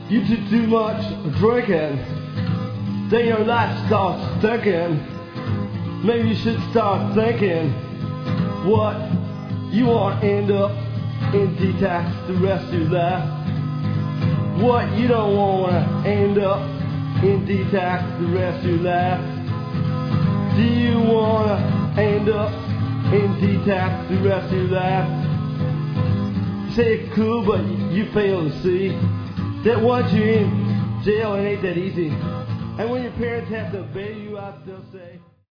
You do too much drinking, then your life starts thinking. Maybe you should start thinking what you want to end up in detox the rest of your life. What you don't want to end up in detox the rest of your life. Do you want to end up in detox the rest of your life? You say it's cool, but you fail to see that once you're in jail, it ain't that easy. And when your parents have to bail you out, they'll say...